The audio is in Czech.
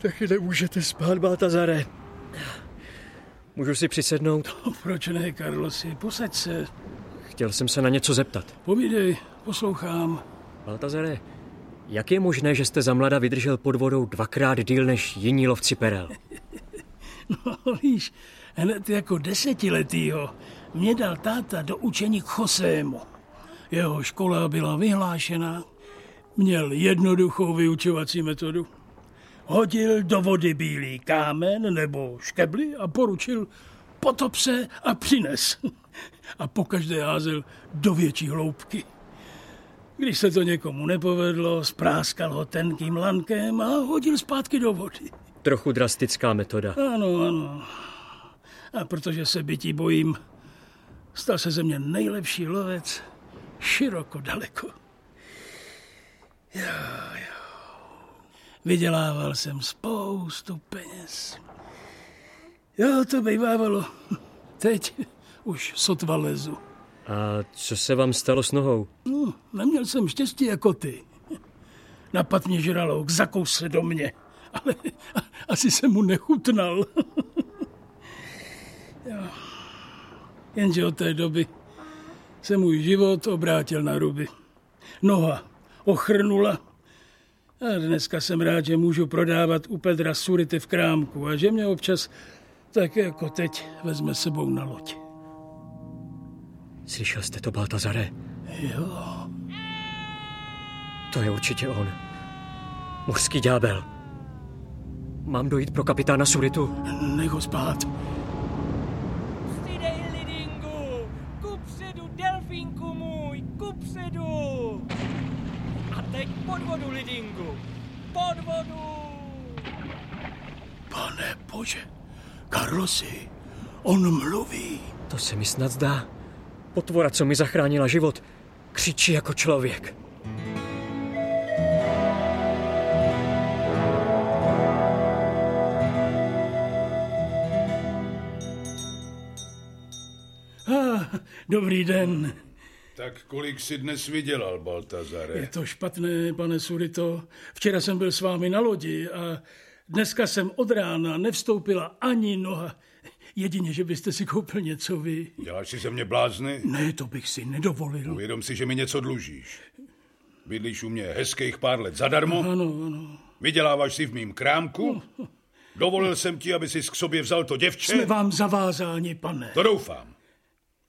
Taky nemůžete spát, Baltazare. Můžu si přisednout? No, proč ne, Carlosi? Posaď se. Chtěl jsem se na něco zeptat. Povídej, poslouchám. Baltazare, jak je možné, že jste za mlada vydržel pod vodou 2krát díl než jiní lovci perel? No, víš, hned jako 10letýho mě dal táta do učení k Josému. Jeho škola byla vyhlášená, měl jednoduchou vyučovací metodu. Hodil do vody bílý kámen nebo škebli a poručil potop se a přines. A pokaždé házel do větší hloubky. Když se to někomu nepovedlo, spráskal ho tenkým lankem a hodil zpátky do vody. Trochu drastická metoda. Ano, ano. A protože se bytí bojím, stal se ze mě nejlepší lovec široko daleko. Jo. Vydělával jsem spoustu peněz. Jo, to bývávalo. Teď už sotva lezu. A co se vám stalo s nohou? No, neměl jsem štěstí jako ty. Napad mě žralouk, zakous se do mě. Ale asi jsem mu nechutnal. Jo. Jenže od té doby se můj život obrátil na ruby. Noha ochrnula. A dneska jsem rád, že můžu prodávat u Pedra surity v krámku a že mě občas, tak jako teď, vezme sebou na loď. Slyšel jste to, Baltazare? Jo. To je určitě on. Mořský ďábel. Mám dojít pro kapitána Suritu? Nech ho spát. Stydej, Lidingu! Kupředu, delfínku můj, kupředu! A teď pod vodu, Lidingu! Pod vodu! Pane Bože, Carlosi, on mluví. To se mi snad zdá. Potvora, co mi zachránila život, křičí jako člověk. Dobrý den. Tak kolik jsi dnes vydělal, Baltazare? Je to špatné, pane Surito. Včera jsem byl s vámi na lodi a dneska jsem od rána nevstoupila ani noha. Jedině, že byste si koupil něco vy. Děláš si ze mě blázny? Ne, to bych si nedovolil. Uvědom si, že mi něco dlužíš. Bydlíš u mě hezkých pár let zadarmo? Ano. Vyděláváš si v mým krámku? Dovolil jsem ti, aby jsi k sobě vzal to děvče? Jsme vám zavázáni, pane. To doufám.